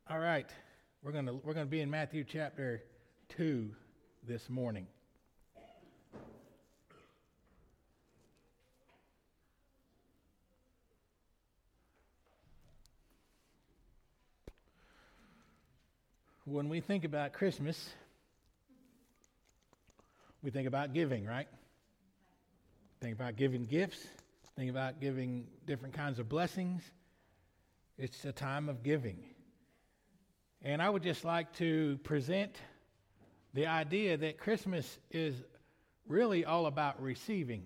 All right, we're gonna be in Matthew chapter 2 this morning. When we think about Christmas, we think about giving, right? Think about giving gifts, think about giving different kinds of blessings. It's a time of giving. And I would just like to present the idea that Christmas is really all about receiving.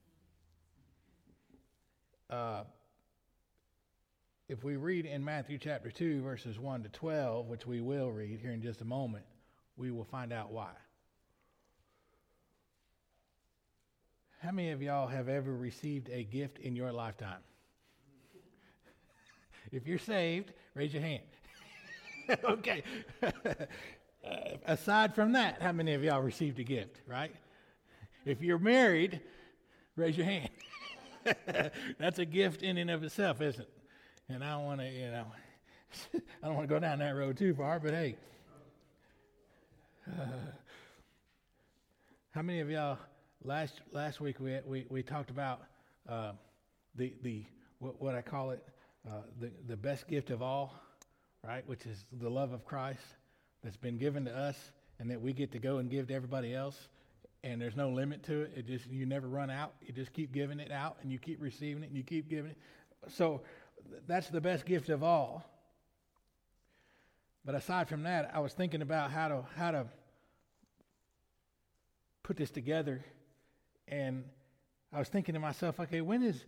If we read in Matthew chapter 2, verses 1 to 12, which we will read here in just a moment, we will find out why. How many of y'all have ever received a gift in your lifetime? If you're saved, raise your hand. Okay. Aside from that, how many of y'all received a gift, right? If you're married, raise your hand. That's a gift in and of itself, isn't it? And I don't want to, I don't want to go down that road too far, but hey. How many of y'all last week we talked about the what I call it, the best gift of all, right, which is the love of Christ that's been given to us and that we get to go and give to everybody else, and there's no limit to it. It just, you never run out. You just keep giving it out and you keep receiving it and you keep giving it. So that's the best gift of all. But aside from that, I was thinking about how to put this together, and I was thinking to myself, okay, when is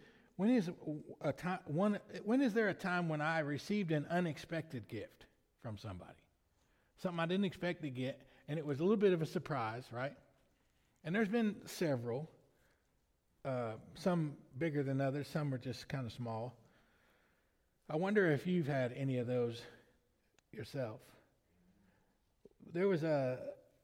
there a time when I received an unexpected gift from somebody? Something I didn't expect to get, and it was a little bit of a surprise, right? And there's been several, some bigger than others, some are just kind of small. I wonder if you've had any of those yourself. There was a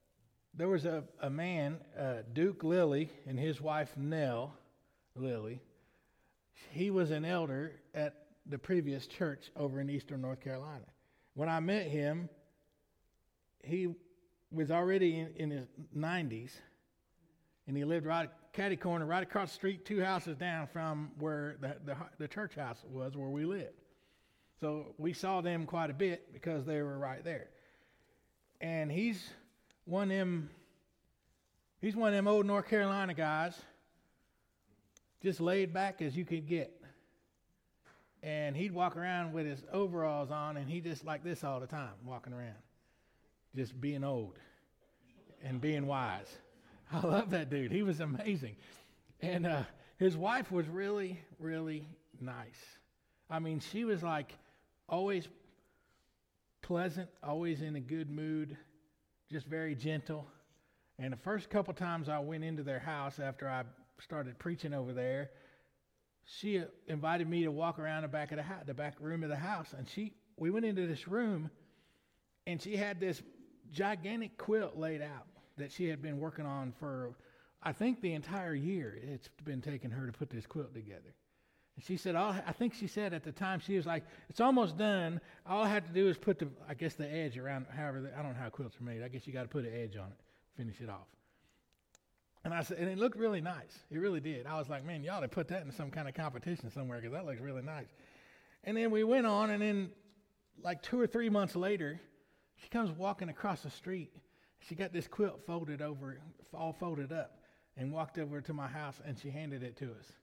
man, Duke Lilly, and his wife Nell Lilly. He was an elder at the previous church over in Eastern North Carolina. When I met him, he was already in his 90s, and he lived right catty corner, right across the street, 2 houses down from where the church house was where we lived. So we saw them quite a bit because they were right there. And he's one of them old North Carolina guys, just laid back as you could get. And he'd walk around with his overalls on, and he just like this all the time, walking around, just being old and being wise. I love that dude. He was amazing. And his wife was really, really nice. I mean, she was like always pleasant, always in a good mood, just very gentle. And the first couple times I went into their house after I started preaching over there, she invited me to walk around the back of the back room of the house. And we went into this room, and she had this gigantic quilt laid out that she had been working on for, I think, the entire year. It's been taking her to put this quilt together. And she said, I think she said at the time, she was like, it's almost done. All I have to do is put the edge around, I don't know how quilts are made. I guess you got to put an edge on it, finish it off. And I said, and it looked really nice. It really did. I was like, man, you ought to put that in some kind of competition somewhere because that looks really nice. And then we went on, and then like 2 or 3 months later, she comes walking across the street. She got this quilt folded over, all folded up, and walked over to my house, and she handed it to us.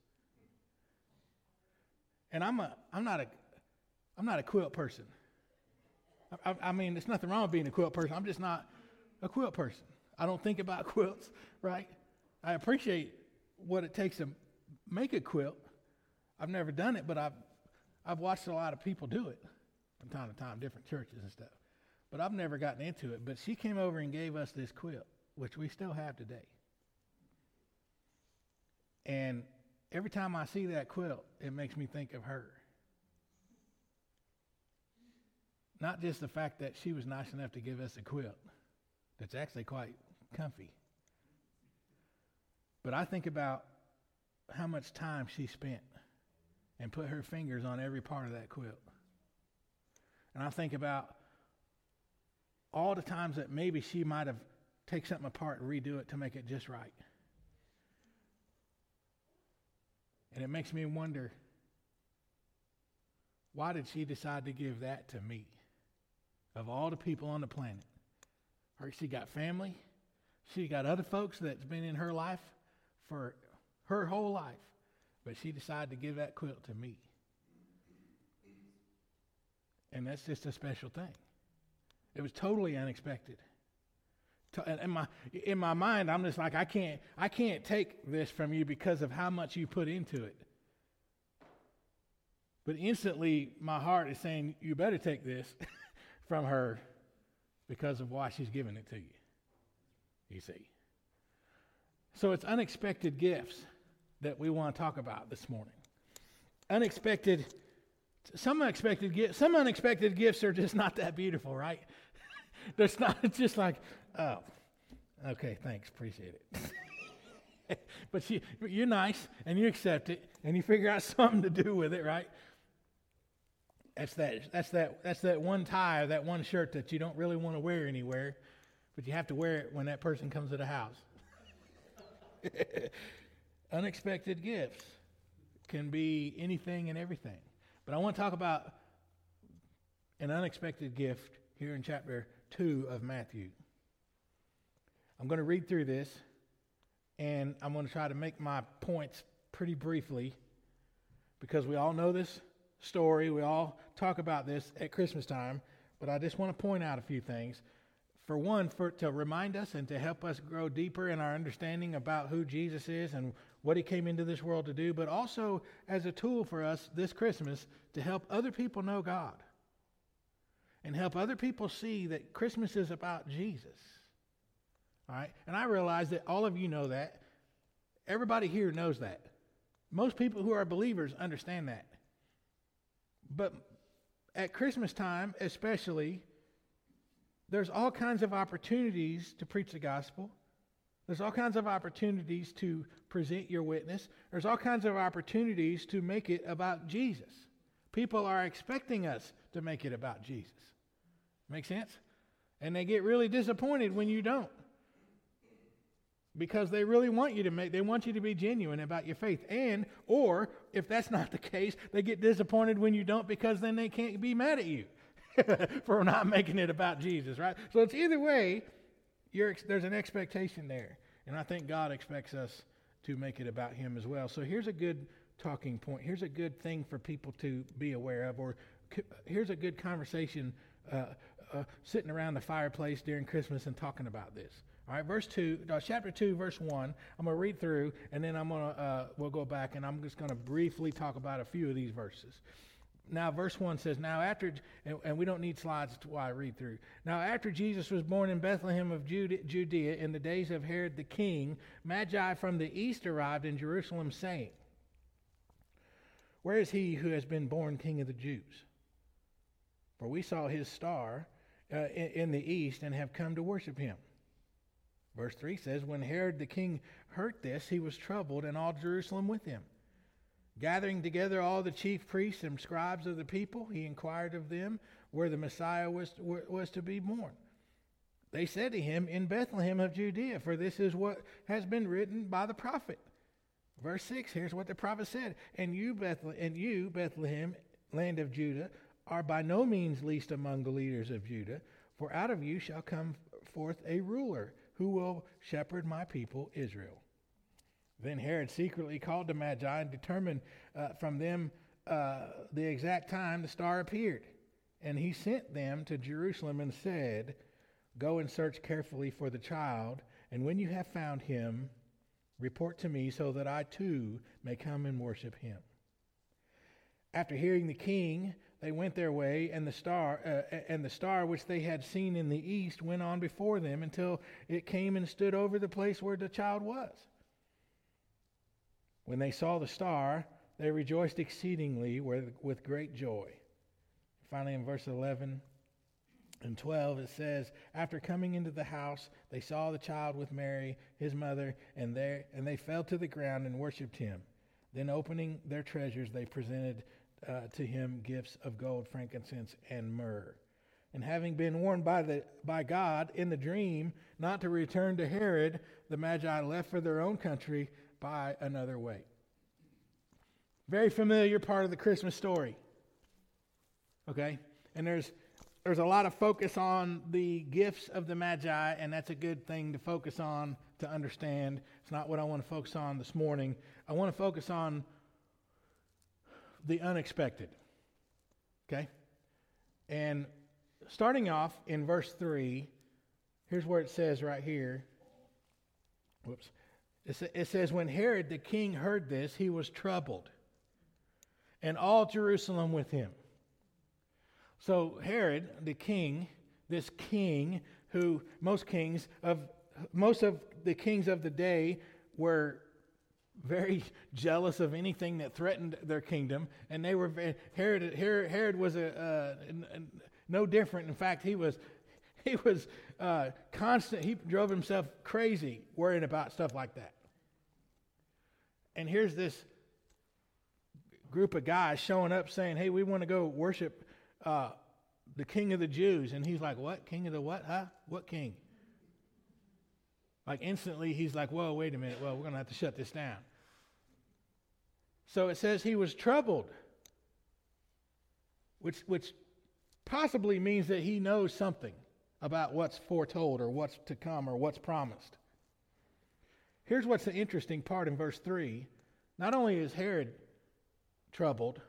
And I'm not a quilt person. I mean, there's nothing wrong with being a quilt person. I'm just not a quilt person. I don't think about quilts, right? I appreciate what it takes to make a quilt. I've never done it, but I've watched a lot of people do it from time to time, different churches and stuff. But I've never gotten into it. But she came over and gave us this quilt, which we still have today. And every time I see that quilt, it makes me think of her. Not just the fact that she was nice enough to give us a quilt that's actually quite comfy, but I think about how much time she spent and put her fingers on every part of that quilt. And I think about all the times that maybe she might have taken something apart and redo it to make it just right. And it makes me wonder, why did she decide to give that to me? Of all the people on the planet. She got family. She got other folks that's been in her life for her whole life. But she decided to give that quilt to me. And that's just a special thing. It was totally unexpected. In my mind, I'm just like, I can't take this from you because of how much you put into it. But instantly, my heart is saying, you better take this from her because of why she's giving it to you. You see. So it's unexpected gifts that we want to talk about this morning. Some unexpected gifts are just not that beautiful, right? There's not, it's just like, oh, okay, thanks, appreciate it. But you're nice, and you accept it, and you figure out something to do with it, right? That's that one tie or that one shirt that you don't really want to wear anywhere, but you have to wear it when that person comes to the house. Unexpected gifts can be anything and everything. But I want to talk about an unexpected gift here in chapter 2 of Matthew. I'm going to read through this, and I'm going to try to make my points pretty briefly, because we all know this story. We all talk about this at Christmas time, but I just want to point out a few things. For one, to remind us and to help us grow deeper in our understanding about who Jesus is and what he came into this world to do, but also as a tool for us this Christmas to help other people know God and help other people see that Christmas is about Jesus. All right? And I realize that all of you know that. Everybody here knows that. Most people who are believers understand that. But at Christmas time, especially, there's all kinds of opportunities to preach the gospel. There's all kinds of opportunities to present your witness. There's all kinds of opportunities to make it about Jesus. People are expecting us to make it about Jesus. Make sense? And they get really disappointed when you don't. Because they really want you they want you to be genuine about your faith. Or if that's not the case, they get disappointed when you don't, because then they can't be mad at you for not making it about Jesus, right? So it's either way, there's an expectation there. And I think God expects us to make it about him as well. So here's a good talking point. Here's a good thing for people to be aware of. Or here's a good conversation sitting around the fireplace during Christmas and talking about this. All right, chapter 2, verse 1. I'm going to read through, and then we'll go back, and I'm just going to briefly talk about a few of these verses. Now, verse 1 says, now after, and we don't need slides while I read through. Now, after Jesus was born in Bethlehem of Judea in the days of Herod the king, Magi from the east arrived in Jerusalem, saying, where is he who has been born King of the Jews? For we saw his star in the east and have come to worship him. Verse 3 says, when Herod the king heard this, he was troubled, and all Jerusalem with him. Gathering together all the chief priests and scribes of the people, he inquired of them where the Messiah was to be born. They said to him, in Bethlehem of Judea, for this is what has been written by the prophet. Verse 6, here's what the prophet said. And you, Bethlehem, land of Judah, are by no means least among the leaders of Judah, for out of you shall come forth a ruler who will shepherd my people Israel. Then Herod secretly called the Magi and determined from them the exact time the star appeared. And he sent them to Jerusalem and said, go and search carefully for the child, and when you have found him, report to me so that I too may come and worship him. After hearing the king, they went their way, and the star which they had seen in the east went on before them until it came and stood over the place where the child was. When they saw the star, they rejoiced exceedingly with great joy. Finally, in verse 11 and 12, it says, after coming into the house, they saw the child with Mary, his mother, and they fell to the ground and worshipped him. Then opening their treasures, they presented to him gifts of gold, frankincense, and myrrh. And having been warned by God in the dream not to return to Herod, the Magi left for their own country by another way. Very familiar part of the Christmas story. Okay? And there's a lot of focus on the gifts of the Magi, and that's a good thing to focus on to understand. It's not what I want to focus on this morning. I want to focus on the unexpected. Okay? And starting off in verse 3, here's where it says right here. Whoops. It says, when Herod the king heard this, he was troubled, and all Jerusalem with him. So Herod the king, this king who most of the kings of the day were very jealous of anything that threatened their kingdom, and they were Herod was no different. In fact, he was constant. He drove himself crazy worrying about stuff like that. And here's this group of guys showing up saying, "Hey, we want to go worship the King of the Jews." And he's like, "What? King of the what? Huh? What king?" Like instantly, he's like, "Whoa, wait a minute. Well, we're going to have to shut this down." So it says he was troubled, which possibly means that he knows something about what's foretold or what's to come or what's promised. Here's what's the interesting part in verse 3. Not only is Herod troubled,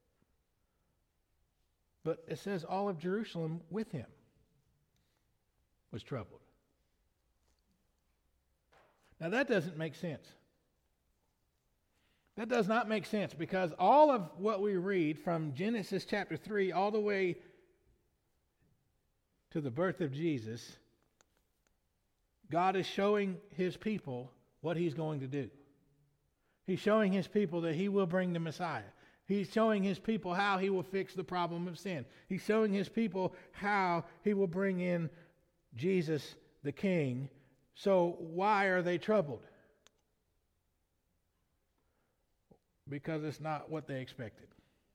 but it says all of Jerusalem with him was troubled. Now that doesn't make sense. That does not make sense, because all of what we read from Genesis chapter 3 all the way to the birth of Jesus, God is showing his people what he's going to do. He's showing his people that he will bring the Messiah. He's showing his people how he will fix the problem of sin. He's showing his people how he will bring in Jesus the King. So why are they troubled? Because it's not what they expected.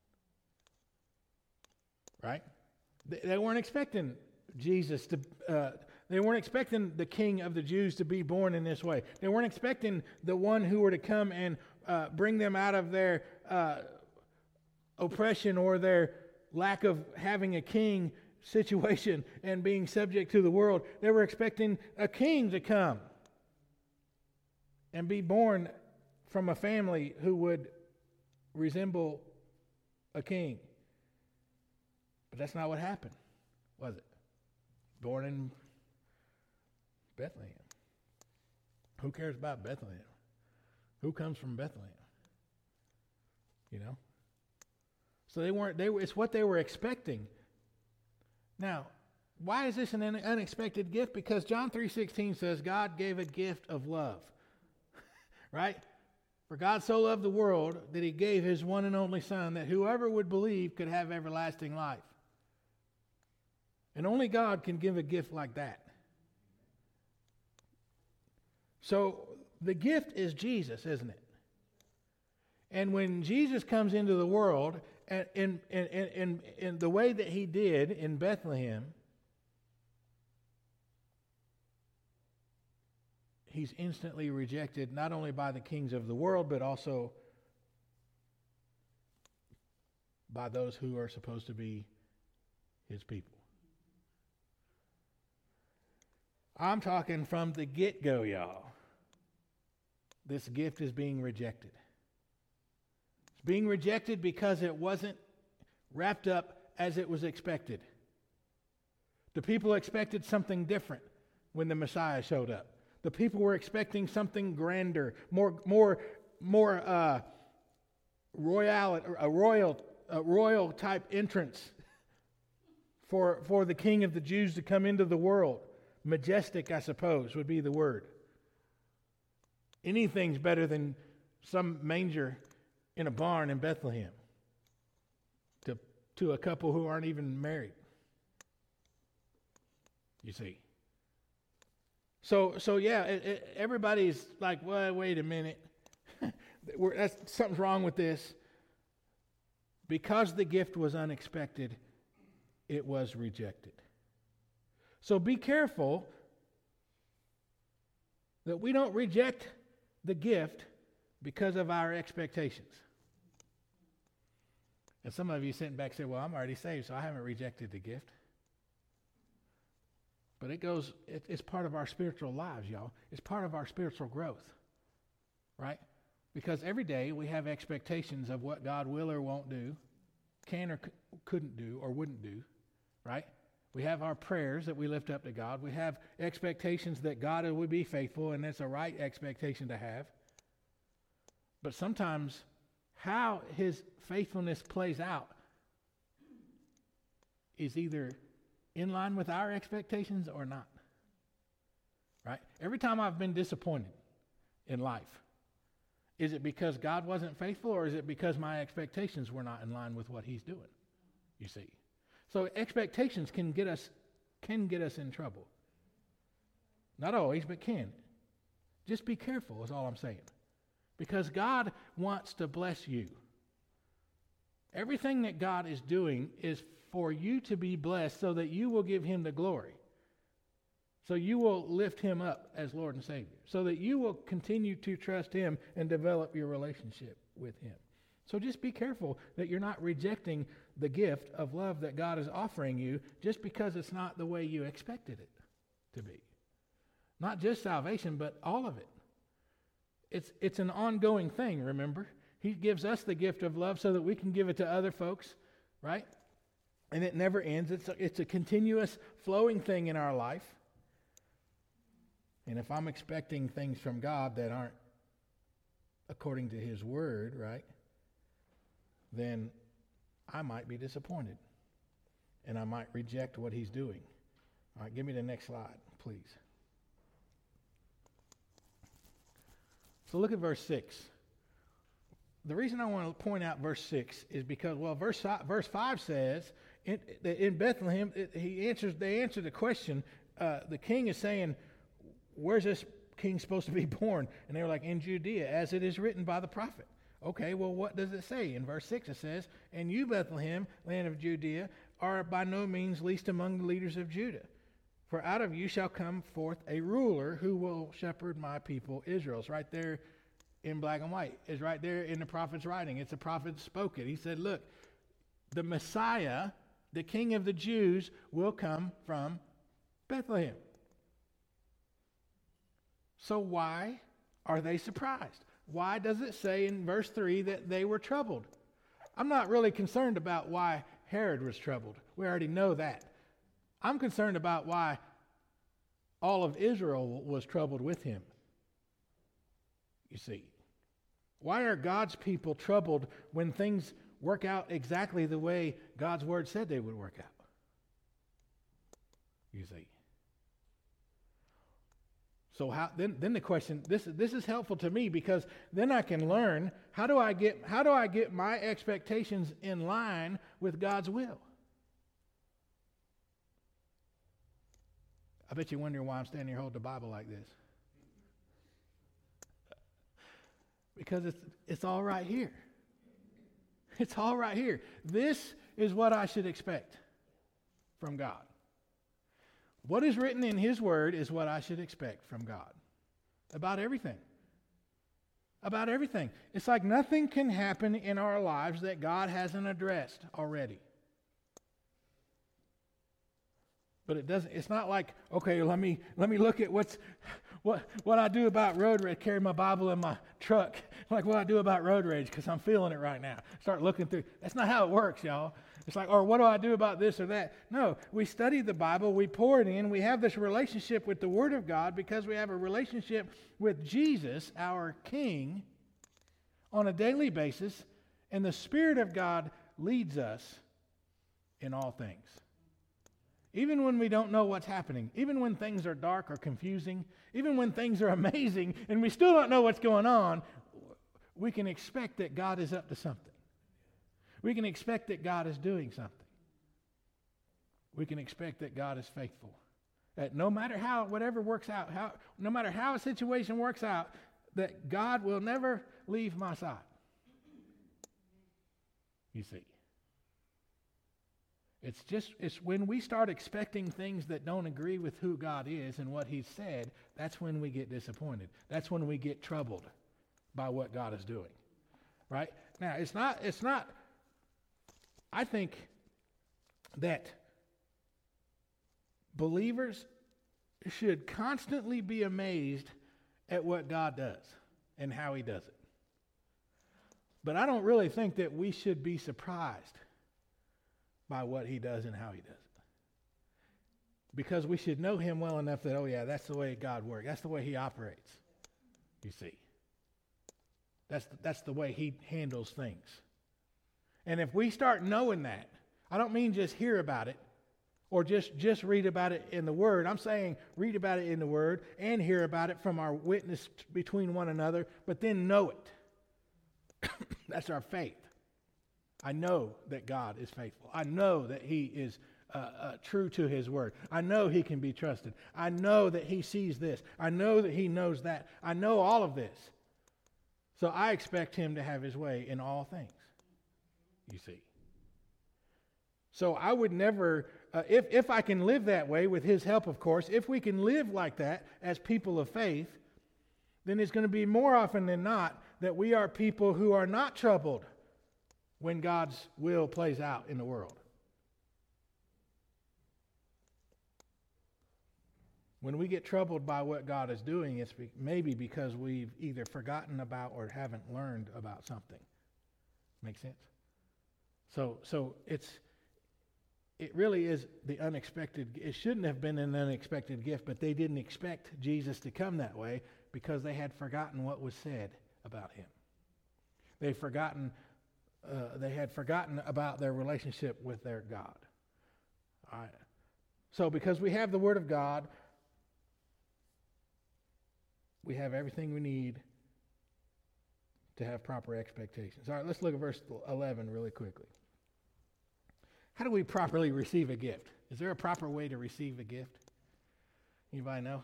Right? They weren't expecting Jesus to, they weren't expecting the King of the Jews to be born in this way. They weren't expecting the one who were to come and bring them out of their oppression or their lack of having a king situation and being subject to the world. They were expecting a king to come and be born from a family who would resemble a king. But that's not what happened, was it? Born in Bethlehem. Who cares about Bethlehem? Who comes from Bethlehem? You know? So it's what they were expecting. Now, why is this an unexpected gift? Because John 3:16 says God gave a gift of love. Right? For God so loved the world that he gave his one and only Son, that whoever would believe could have everlasting life. And only God can give a gift like that. So the gift is Jesus, isn't it? And when Jesus comes into the world, in the way that he did in Bethlehem, he's instantly rejected not only by the kings of the world, but also by those who are supposed to be his people. I'm talking from the get-go, y'all. This gift is being rejected. It's being rejected because it wasn't wrapped up as it was expected. The people expected something different when the Messiah showed up. The people were expecting something grander, more royal type entrance for the King of the Jews to come into the world. Majestic, I suppose, would be the word. Anything's better than some manger in a barn in Bethlehem to a couple who aren't even married. You see. So yeah, everybody's like, well, wait a minute. Something's wrong with this. Because the gift was unexpected, it was rejected. So be careful that we don't reject the gift because of our expectations. And some of you sitting back say, well, I'm already saved, so I haven't rejected the gift. But it's part of our spiritual lives, y'all. It's part of our spiritual growth, right? Because every day we have expectations of what God will or won't do, can or couldn't do, or wouldn't do, right? We have our prayers that we lift up to God. We have expectations that God would be faithful, and that's a right expectation to have. But sometimes how his faithfulness plays out is either in line with our expectations or not. Right? Every time I've been disappointed in life, is it because God wasn't faithful, or is it because my expectations were not in line with what he's doing? You see. So expectations can get us in trouble. Not always, but can. Just be careful is all I'm saying. Because God wants to bless you. Everything that God is doing is for you to be blessed so that you will give him the glory. So you will lift him up as Lord and Savior. So that you will continue to trust him and develop your relationship with him. So just be careful that you're not rejecting the gift of love that God is offering you just because it's not the way you expected it to be. Not just salvation, but all of it. It's an ongoing thing, remember? He gives us the gift of love so that we can give it to other folks, right? And it never ends. It's a continuous flowing thing in our life. And if I'm expecting things from God that aren't according to his word, right, then I might be disappointed. And I might reject what he's doing. All right, give me the next slide, please. So look at verse 6. The reason I want to point out verse 6 is because, well, verse 5 says, in Bethlehem, they answer the question. The king is saying, where's this king supposed to be born? And they were like, in Judea, as it is written by the prophet. Okay, well, what does it say? In verse 6 it says, and you, Bethlehem, land of Judea, are by no means least among the leaders of Judah. For out of you shall come forth a ruler who will shepherd my people Israel. It's right there in black and white. It's right there in the prophet's writing. It's the prophet spoke it. He said, look, the Messiah, the King of the Jews, will come from Bethlehem. So why are they surprised? Why does it say in verse 3 that they were troubled? I'm not really concerned about why Herod was troubled. We already know that. I'm concerned about why all of Israel was troubled with him. You see, why are God's people troubled when things work out exactly the way God's word said they would work out? You see. So then the question, this is helpful to me because then I can learn how do I get my expectations in line with God's will? I bet you're wondering why I'm standing here holding the Bible like this. Because it's all right here. It's all right here. This is what I should expect from God. What is written in his word is what I should expect from God. About everything. About everything. It's like nothing can happen in our lives that God hasn't addressed already. But it's not like, okay, let me look at what I do about road rage, carry my Bible in my truck, like what I do about road rage because I'm feeling it right now. Start looking through. That's not how it works, y'all. It's like, or what do I do about this or that? No, we study the Bible, we pour it in, we have this relationship with the Word of God because we have a relationship with Jesus, our King, on a daily basis, and the Spirit of God leads us in all things. Even when we don't know what's happening, even when things are dark or confusing, even when things are amazing and we still don't know what's going on, we can expect that God is up to something. We can expect that God is doing something. We can expect that God is faithful. That no matter how, whatever works out, no matter how a situation works out, that God will never leave my side. You see. It's when we start expecting things that don't agree with who God is and what He's said, that's when we get disappointed. That's when we get troubled by what God is doing. Right? Now, it's not, I think that believers should constantly be amazed at what God does and how He does it. But I don't really think that we should be surprised by what He does and how He does it. Because we should know Him well enough that, oh yeah, that's the way God works. That's the way He operates, you see. That's the way He handles things. And if we start knowing that, I don't mean just hear about it or just read about it in the Word. I'm saying read about it in the Word and hear about it from our witness between one another, but then know it. That's our faith. I know that God is faithful. I know that He is true to His word. I know He can be trusted. I know that He sees this. I know that He knows that. I know all of this. So I expect Him to have His way in all things, you see. So I would never, if I can live that way with His help, of course, if we can live like that as people of faith, then it's going to be more often than not that we are people who are not troubled when God's will plays out in the world. When we get troubled by what God is doing, it's maybe because we've either forgotten about or haven't learned about something. Make sense? So it really is the unexpected. It shouldn't have been an unexpected gift, but they didn't expect Jesus to come that way because they had forgotten what was said about Him. They had forgotten about their relationship with their God. All right. So because we have the Word of God, we have everything we need to have proper expectations. All right, let's look at verse 11 really quickly. How do we properly receive a gift? Is there a proper way to receive a gift? Anybody know?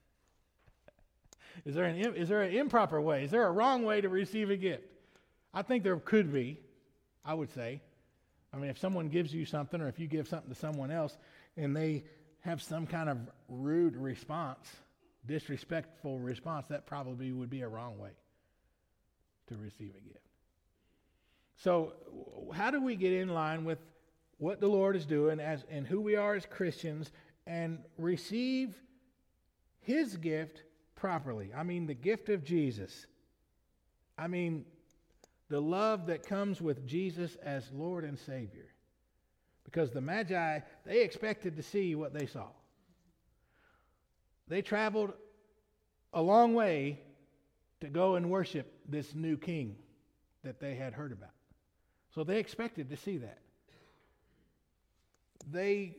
Is there an improper way? Is there a wrong way to receive a gift? I think there could be, I would say. I mean, if someone gives you something or if you give something to someone else and they have some kind of rude response, disrespectful response, that probably would be a wrong way to receive a gift. So how do we get in line with what the Lord is doing and who we are as Christians and receive His gift properly? I mean, the gift of Jesus. I mean, the love that comes with Jesus as Lord and Savior. Because the Magi, they expected to see what they saw. They traveled a long way to go and worship this new king that they had heard about. So they expected to see that. They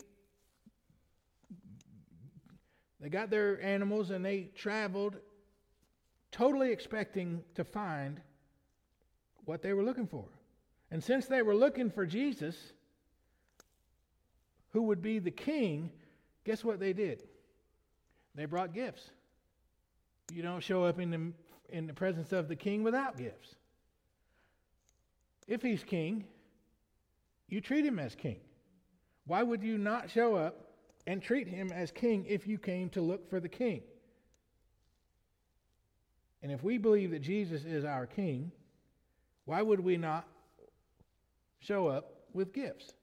got their animals and they traveled totally expecting to find what they were looking for. And since they were looking for Jesus, who would be the king, guess what they did? They brought gifts. You don't show up in the presence of the king without gifts. If he's king, you treat him as king. Why would you not show up and treat him as king if you came to look for the king? And if we believe that Jesus is our king, why would we not show up with gifts?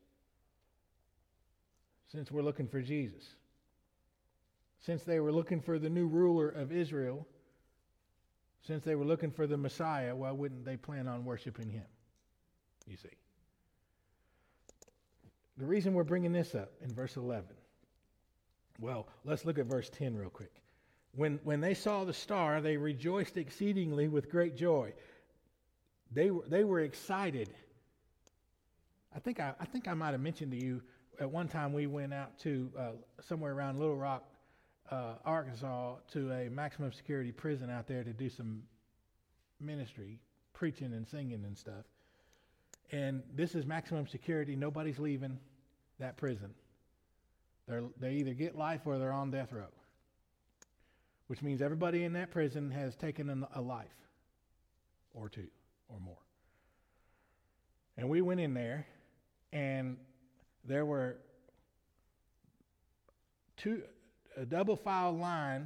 Since we're looking for Jesus. Since they were looking for the new ruler of Israel, since they were looking for the Messiah, why wouldn't they plan on worshiping him? You see. The reason we're bringing this up in verse 11. Well, let's look at verse 10 real quick. When they saw the star, they rejoiced exceedingly with great joy. They were excited. I think I might have mentioned to you at one time we went out to somewhere around Little Rock, Arkansas, to a maximum security prison out there to do some ministry, preaching and singing and stuff. And this is maximum security. Nobody's leaving that prison. They either get life or they're on death row, which means everybody in that prison has taken a life or two or more. And we went in there, and there were a double file line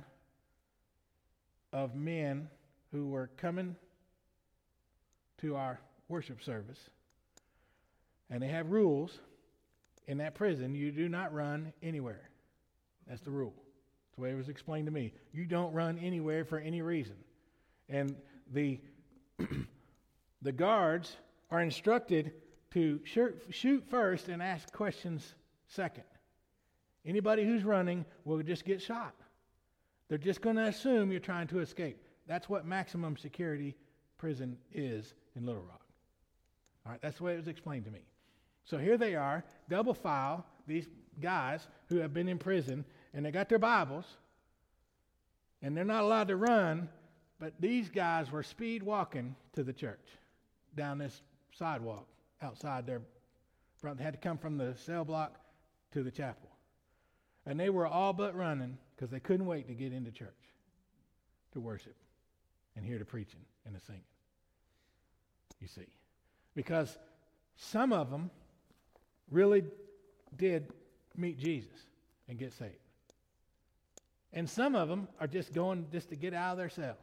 of men who were coming to our worship service, and they have rules in that prison. You do not run anywhere. That's the rule. That's the way it was explained to me. You don't run anywhere for any reason. And the the guards are instructed to shoot first and ask questions second. Anybody who's running will just get shot. They're just going to assume you're trying to escape. That's what maximum security prison is in Little Rock. All right, that's the way it was explained to me. So here they are, double file, these guys who have been in prison, and they got their Bibles, and they're not allowed to run, but these guys were speed walking to the church down this sidewalk outside their front. They had to come from the cell block to the chapel. And they were all but running because they couldn't wait to get into church to worship and hear the preaching and the singing. You see. Because some of them really did meet Jesus and get saved. And some of them are just going just to get out of their cell.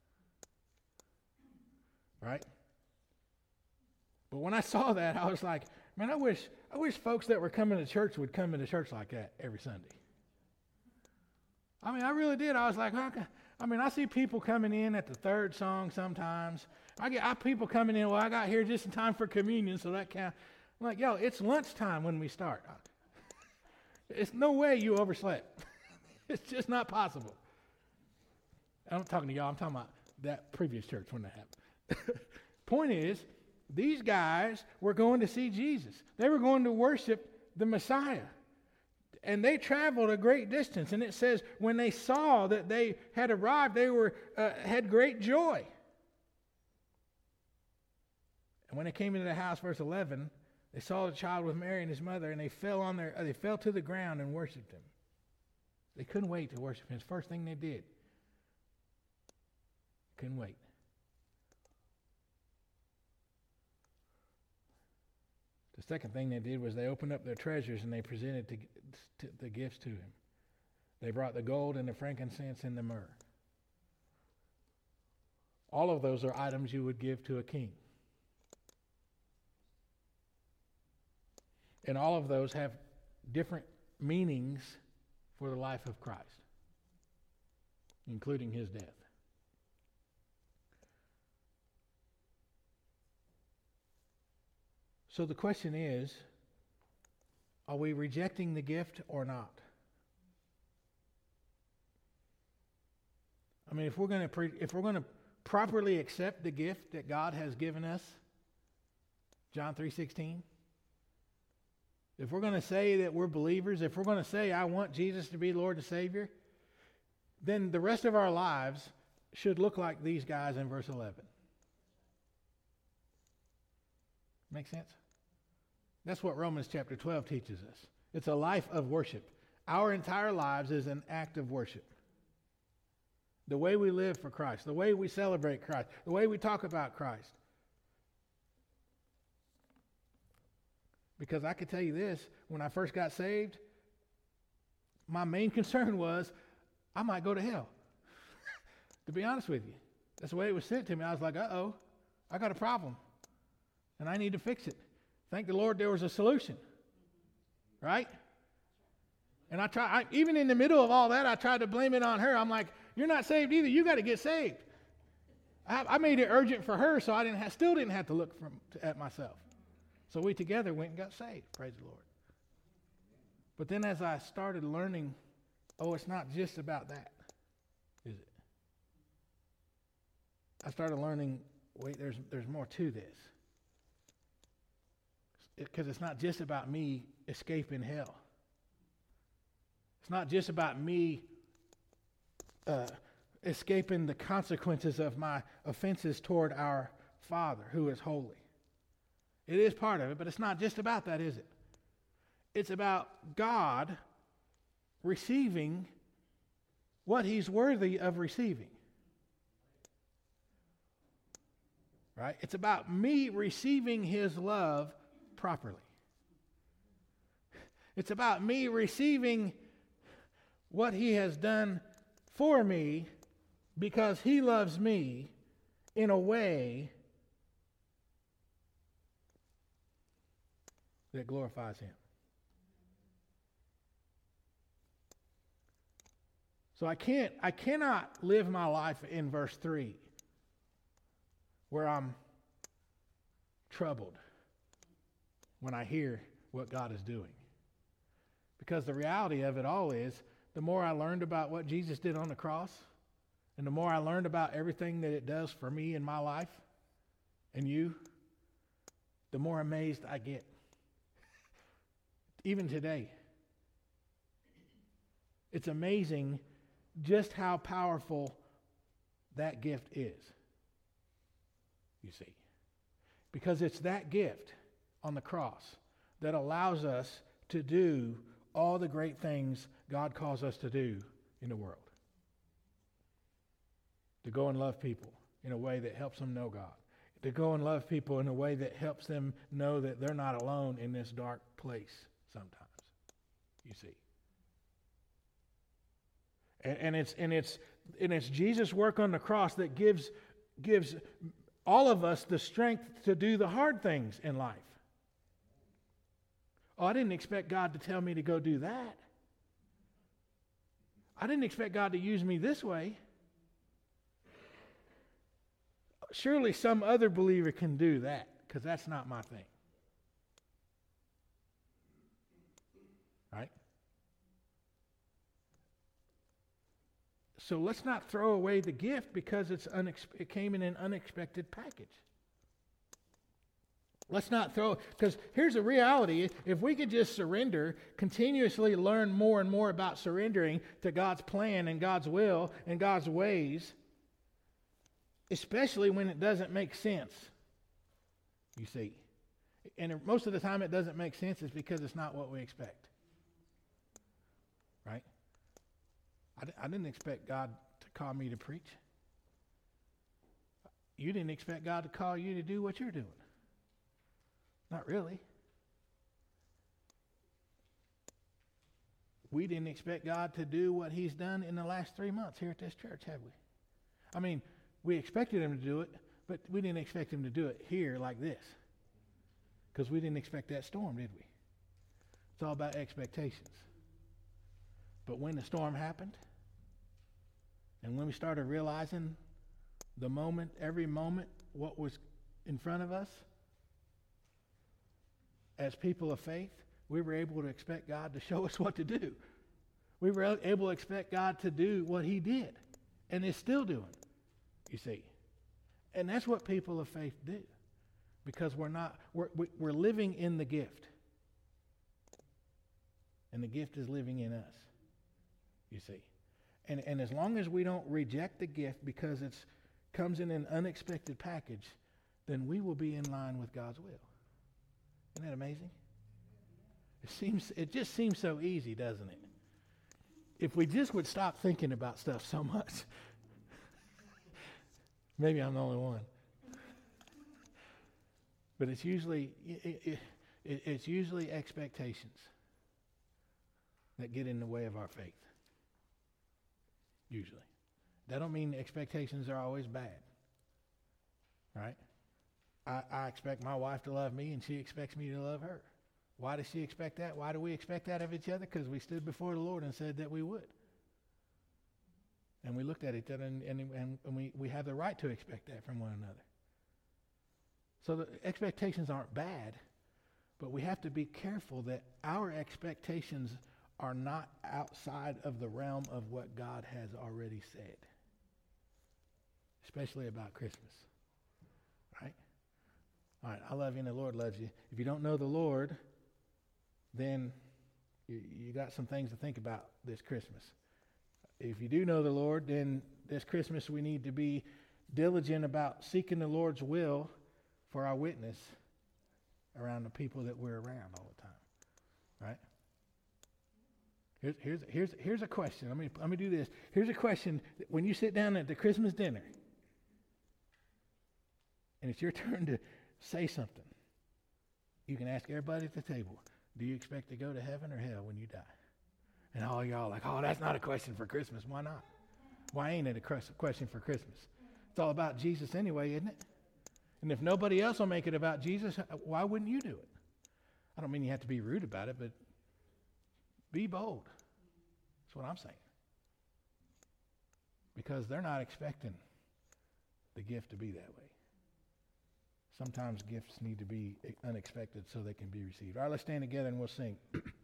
Right? But when I saw that, I was like, man, I wish folks that were coming to church would come into church like that every Sunday. I mean, I really did. I was like, I see people coming in at the third song sometimes. I get people coming in, well, I got here just in time for communion, so that counts. I'm like, yo, it's lunchtime when we start. It's no way you overslept. It's just not possible. I'm not talking to y'all. I'm talking about that previous church when that happened. Point is, these guys were going to see Jesus. They were going to worship the Messiah. And they traveled a great distance. And it says when they saw that they had arrived, they had great joy. And when they came into the house, verse 11, they saw the child with Mary and his mother, and they fell to the ground and worshipped him. They couldn't wait to worship him. It's the first thing they did. Couldn't wait. The second thing they did was they opened up their treasures and they presented the gifts to him. They brought the gold and the frankincense and the myrrh. All of those are items you would give to a king. And all of those have different meanings for the life of Christ, including his death. So the question is, are we rejecting the gift or not? I mean, if we're going to properly accept the gift that God has given us, John 3:16, if we're going to say that we're believers, if we're going to say I want Jesus to be Lord and Savior, then the rest of our lives should look like these guys in verse 11. Make sense? That's what Romans chapter 12 teaches us. It's a life of worship. Our entire lives is an act of worship. The way we live for Christ, the way we celebrate Christ, the way we talk about Christ. Because I could tell you this, when I first got saved, my main concern was I might go to hell. To be honest with you. That's the way it was sent to me. I was like, uh-oh, I got a problem. And I need to fix it. Thank the Lord there was a solution. Right? And even in the middle of all that, I tried to blame it on her. I'm like, you're not saved either. You got to get saved. I made it urgent for her, so I still didn't have to look at myself. So we together went and got saved. Praise the Lord. But then as I started learning, it's not just about that, is it? I started learning, wait, there's more to this. Because it's not just about me escaping hell. It's not just about me escaping the consequences of my offenses toward our Father who is holy. It is part of it, but it's not just about that, is it? It's about God receiving what he's worthy of receiving. Right? It's about me receiving his love properly. It's about me receiving what he has done for me because he loves me in a way that glorifies him. So I cannot live my life in verse 3 where I'm troubled when I hear what God is doing. Because the reality of it all is, the more I learned about what Jesus did on the cross, and the more I learned about everything that it does for me in my life and you, the more amazed I get. Even today. It's amazing just how powerful that gift is. You see. Because it's that gift on the cross that allows us to do all the great things God calls us to do in the world. To go and love people in a way that helps them know God. To go and love people in a way that helps them know that they're not alone in this dark place sometimes. You see. And it's Jesus' work on the cross that gives all of us the strength to do the hard things in life. Oh, I didn't expect God to tell me to go do that. I didn't expect God to use me this way. Surely some other believer can do that, because that's not my thing. Right? So let's not throw away the gift because it came in an unexpected package. Let's not throw, because here's the reality. If we could just surrender, continuously learn more and more about surrendering to God's plan and God's will and God's ways, especially when it doesn't make sense, you see. And most of the time it doesn't make sense is because it's not what we expect. Right? I didn't expect God to call me to preach. You didn't expect God to call you to do what you're doing. Not really. We didn't expect God to do what he's done in the last 3 months here at this church, have we? I mean, we expected him to do it, but we didn't expect him to do it here like this. Because we didn't expect that storm, did we? It's all about expectations. But when the storm happened, and when we started realizing every moment, what was in front of us, as people of faith, we were able to expect God to show us what to do. We were able to expect God to do what he did, and is still doing, you see. And that's what people of faith do, because we're living in the gift. And the gift is living in us, you see. And as long as we don't reject the gift because it comes in an unexpected package, then we will be in line with God's will. Isn't that amazing? It just seems so easy, doesn't it? If we just would stop thinking about stuff so much. Maybe I'm the only one. But it's usually expectations that get in the way of our faith. Usually. That don't mean expectations are always bad. Right? I expect my wife to love me, and she expects me to love her. Why does she expect that? Why do we expect that of each other? Because we stood before the Lord and said that we would. And we looked at each other, and we have the right to expect that from one another. So the expectations aren't bad, but we have to be careful that our expectations are not outside of the realm of what God has already said. Especially about Christmas. Right? All right, I love you and the Lord loves you. If you don't know the Lord, then you got some things to think about this Christmas. If you do know the Lord, then this Christmas we need to be diligent about seeking the Lord's will for our witness around the people that we're around all the time. Right? Here's a question. Let me do this. Here's a question. When you sit down at the Christmas dinner, and it's your turn to say something, you can ask everybody at the table, Do you expect to go to heaven or hell when you die? And all y'all like, oh, that's not a question for Christmas. Why not? Why ain't it a question for Christmas? It's all about Jesus anyway, isn't it? And if nobody else will make it about Jesus, why wouldn't you do it? I don't mean you have to be rude about it, but be bold. That's what I'm saying. Because they're not expecting the gift to be that way. Sometimes gifts need to be unexpected so they can be received. All right, let's stand together and we'll sing.